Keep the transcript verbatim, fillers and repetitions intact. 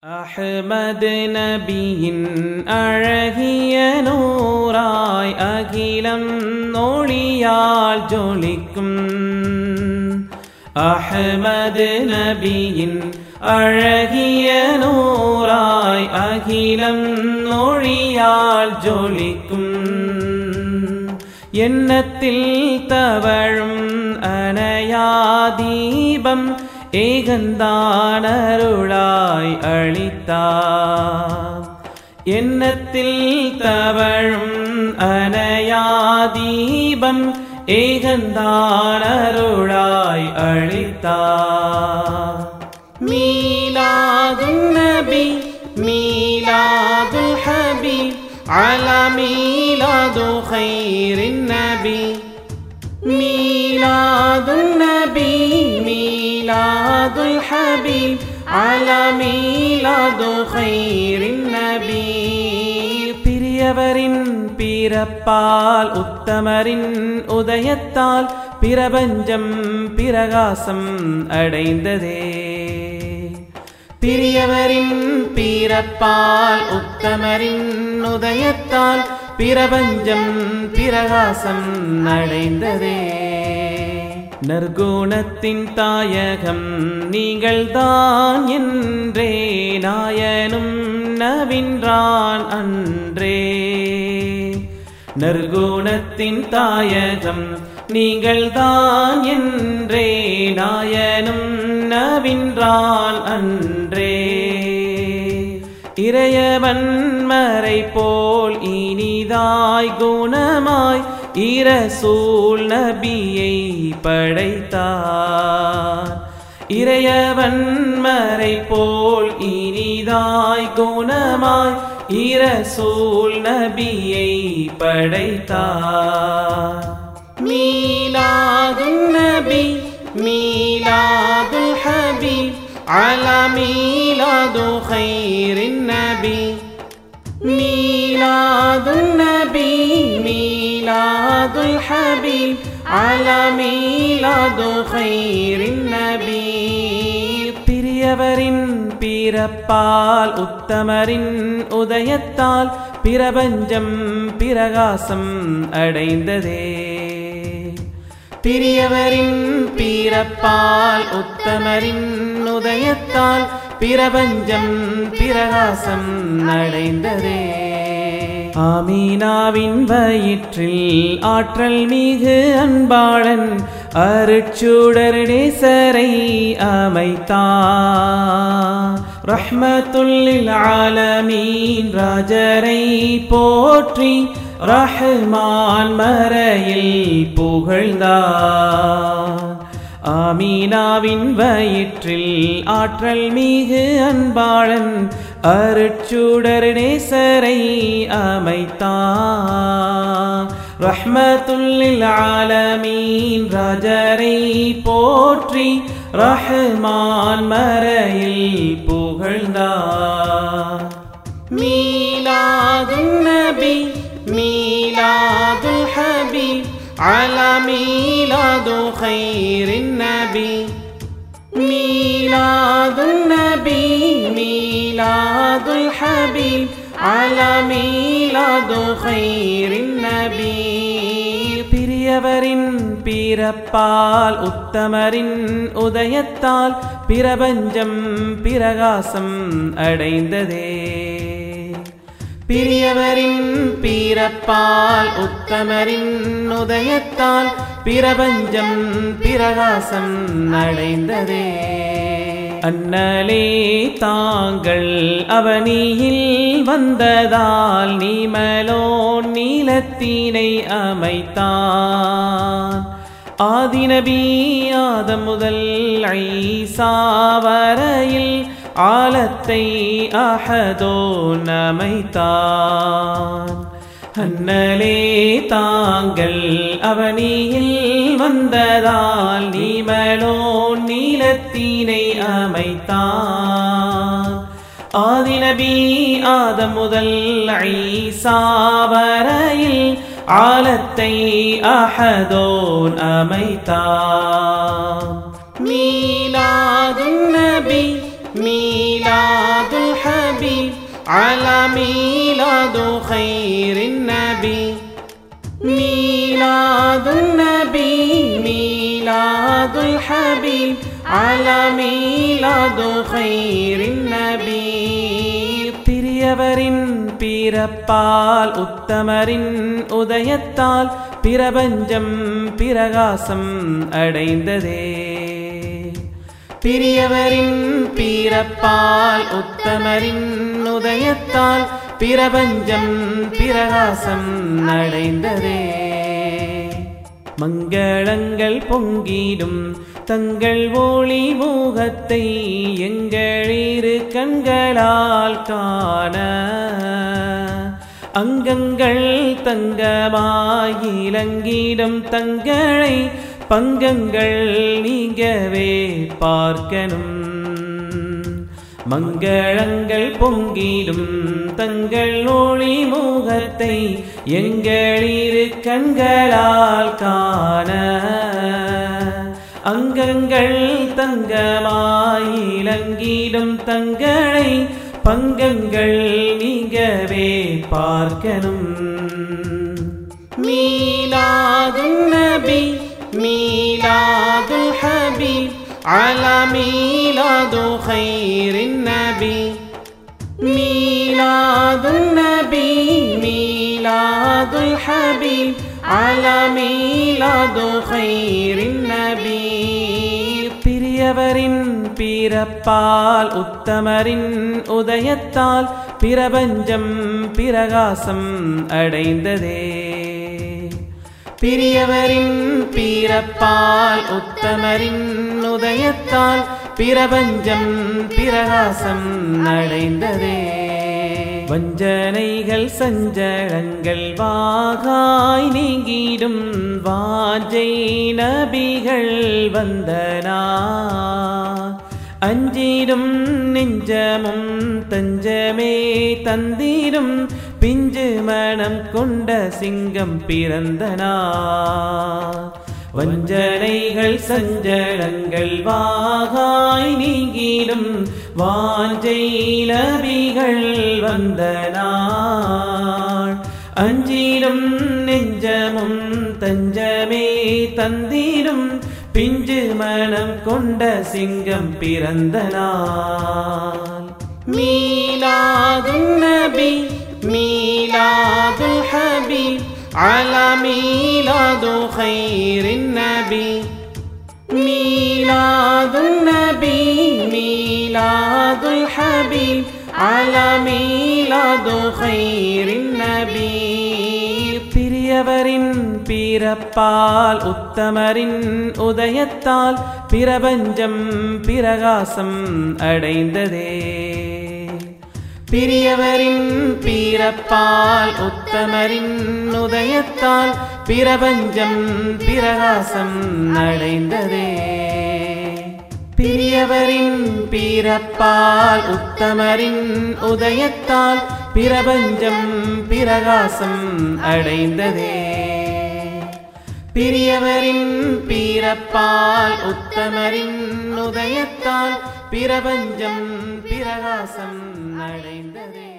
அஹ்மது நபியின் அழகிய நூறாய் அகிலம் ஒளியால் ஜொலிக்கும். அஹ்மது நபியின் அழகிய நூறாய் அகிலம் ஒளியால் ஜொலிக்கும். எண்ணத்தில் தவழும் அணையா தீபம் ஏகந்தான் அருளாய் அளித்தார். எண்ணத்தில் தவழும் அணையா தீபம் ஏகந்தான் அருளாய் அளித்தார். மீலாதுன் நபி மீலாதுல் ஹபீப் அலா மீலாது கைரின் நபி. மீலாதுன் நபி மீலாதுல் ஹபீப் அலா மீலாது கைரின் நபி. பிரியவரின் பிறப்பால் உத்தமரின் உதயத்தால் பிரபஞ்சம் பிரகாசம் அடைந்ததே. பிரியவரின் பிறப்பால் உத்தமரின் உதயத்தால் பிரபஞ்சம் பிரகாசம் அடைந்ததே. நற்குணத்தின் தாயகம் நீங்கள்தான் என்றே நாயனும் நவின்றான் அன்றே. நற்குணத்தின் தாயகம் நீங்கள்தான் என்றே நாயனும் நவின்றான் அன்றே. இறையவன் மறை போல் இனிதாய் குணமாய் இரசூல் நபியை படைத்தார். இறையவன் மறை போல் இனிதாய் குணமாய் இரசூல் நபியை படைத்தார். மீலாதுன் நபி மீலாதுல் ஹபீப் அலா மீலாது கைரின் நபி. மீலாதுன் நபி மீலாதுல் ஹபீப் அலா மீலாது கைரின் நபி. பிரியவரின் பிறப்பால் உத்தமரின் உதயத்தால் பிரபஞ்சம் பிரகாசம் அடைந்ததே. பிரியவரின் பிறப்பால் உத்தமரின் உதயத்தால் பிரபஞ்சம் பிரகாசம் அடைந்ததே. ஆமீனாவின் வயிற்றில் ஆற்றல் மிகு அன்பாளன் அருட்சுடர் நேசரை அமைத்தார். ரஹ்மத்துல் லில் ஆலமீன் ராஜரை போற்றி ரஹ்மான் மறையில் புகழ்ந்தார். ஆமீனாவின் வயிற்றில் ஆற்றல் மிகு அன்பாளன் அருட்சுடர் நேசரை அமைத்தார். ரஹ்மத்துல் லில் ஆலமீன் ராஜரை போற்றி ரஹ்மான் மறையில் புகழ்ந்தார். மீலாதுன் நபி மீலாதுல் ஹபீப் அலா மீலாது கைரின் நபி. மீலாதுன் நபி மீலாதுல் ஹபீப் அலா மீலாது கைரின் நபி. பிரியவரின் பிறப்பால் உத்தமரின் உதயத்தால் பிரபஞ்சம் பிரகாசம் அடைந்ததே. பிரியவரின் பிறப்பால் உத்தமரின் உதயத்தால் பிரபஞ்சம் பிரகாசம் அடைந்ததே. அண்ணலே தாங்கள் அவனியில் வந்ததால் நீமலோன் நீலத்தினை அமைத்தான். ஆதிநபி ஆதம் முதல் ஈசா வரையில் ஆலத்தை அஹதோ அமைத்தான். அண்ணலே தாங்கள் அவனியில் வந்ததால் நீமலோ நீலத்தினை அமைத்தான். ஆதிநபி ஆதம் முதல் ஈசா வரையில் ஆலத்தை அஹதோ அமைத்தான். மீலாதுன் நபி மீலாதுல் على ميلاد خير النبي ميلاد النبي ميلاد الحبيب على ميلاد خير النبي பிரியவரின் பிறப்பால் உத்தமரின் உதயத்தால் பிரபஞ்சம் பிரகாசம் அடைந்ததே பிரியவரின் பிறப்பால் உத்தமரின் உதயத்தால் பிரபஞ்சம் பிரகாசம் அடைந்ததே மங்களங்கள் பொங்கிடும் தங்கள் ஒளி முகத்தை எங்கள் இரு கண்களால் காண அங்கங்கள் தங்கமாய் இலங்கிடும் தங்களை பங்கங்கள் நீங்கவே பார்க்கணும் மங்களங்கள் பொங்கிடும் தங்கள் ஒளி முகத்தை எங்கள் இரு கண்களால் காண அங்கங்கள் தங்கமாய் இலங்கிடும் தங்களை பங்கங்கள் நீங்கவே பார்க்கணும் மீலாதுன் நபி மீலாதுல் ஹபீப் على ميلاد خير النبي ميلاد النبي ميلاد الحبيب على ميلاد خير النبي பிரியவரின் பிறப்பால் உத்தமரின் உதயத்தால் பிரபஞ்சம் பிரகாசம் அடைந்ததே பிரியவரின் பிறப்பால் உத்தமரின் உதயத்தால் பிரபஞ்சம் பிரகாசம் அடைந்ததே வஞ்சனைகள் சஞ்சலங்கள் வாகாய் நீங்கிடும் வாஞ்சை நபிகள் வந்தனா அஞ்சிடும் நெஞ்சமும் தஞ்சமே தந்திடும் பிஞ்சு மனம் கொண்ட சிங்கம் பிறந்தனா வஞ்சனைகள் சஞ்சலங்கள் வாகாய் நீங்கிடும் வாஞ்சை நபிகள் வந்தனாள் அஞ்சிடும் நெஞ்சமும் தஞ்சமே தந்திடும் பிஞ்சு மனம் கொண்ட சிங்கம் பிறந்தனாள் மீலாதுன் நபி மீலாதுல் ஹபீப் على ميلاد خير النبي ميلاد النبي ميلاد الحبيب على ميلاد خير النبي பிரியவரின் பிறப்பால் உத்தமரின் உதயத்தால் பிரபஞ்சம் பிரகாசம் அடைந்ததே பிரியவரின் பிறப்பால் உத்தமரின் உதயத்தால் பிரபஞ்சம் பிரகாசம் அடைந்ததே பிரியவரின் பிறப்பால் உத்தமரின் உதயத்தால் பிரபஞ்சம் பிரகாசம் அடைந்ததே பிரியவரின் பிறப்பால் உத்தமரின் உதயத்தால் பிரபஞ்சம் பிரகாசம் அடைந்ததே